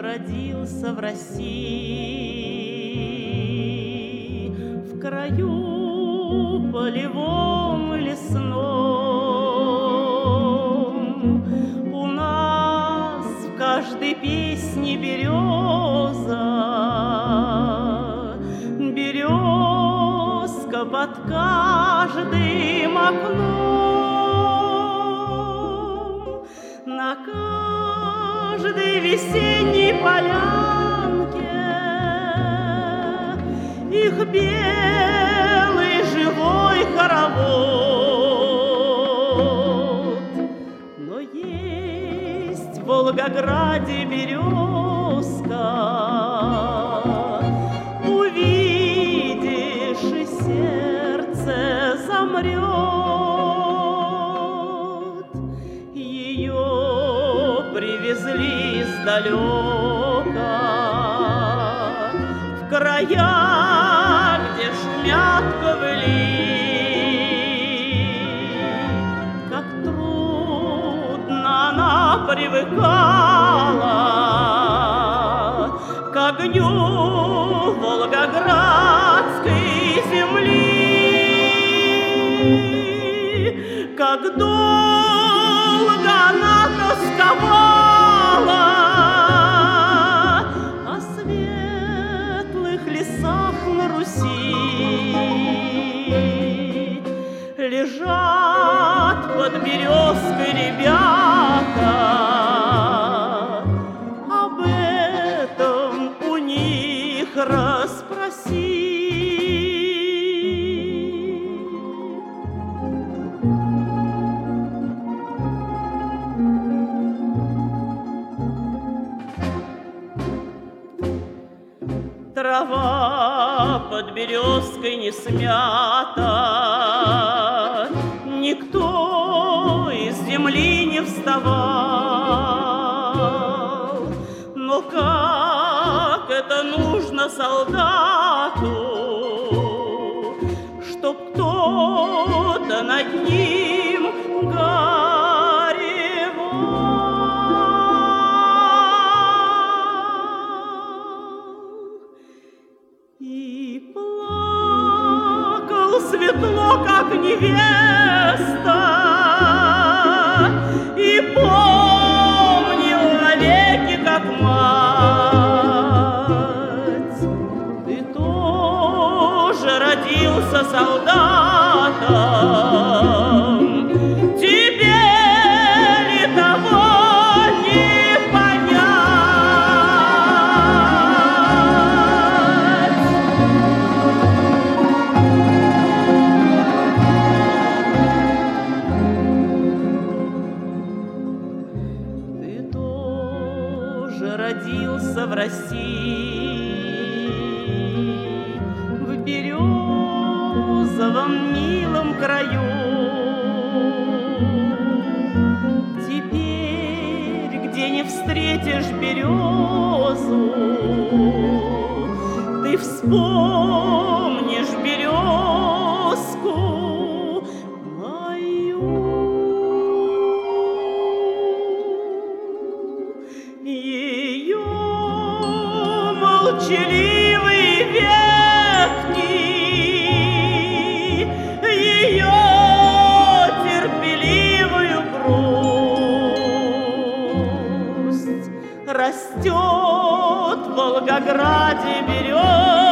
родился в России, в краю полевом и лесном. У нас в каждой песне береза, березка под каждым окном. На каждой весенней полянке их белый живой хоровод. Но есть в Волгограде березка, увидишь, и сердце замрет. Ее привезли издалека, в края, где шумят ковыли. Как трудно она привыкала к огню волгоградской земли. Как долго она тосковала о светлых лесах на Руси. Лежат под березкой ребята, об этом у них расспроси. Трава под березкой не смята, никто из земли не вставал. Но как это нужно солдату, чтоб кто-то над ним и плакал светло, как невеста, и помнил навеки, как мать. Ты тоже родился солдатом, тебе ли того не родился в России, в березовом милом краю. Теперь, где не встретишь березу, ты вспомнишь березку мою. Молчаливые ветки, ее терпеливую грусть. Растет в Волгограде береза,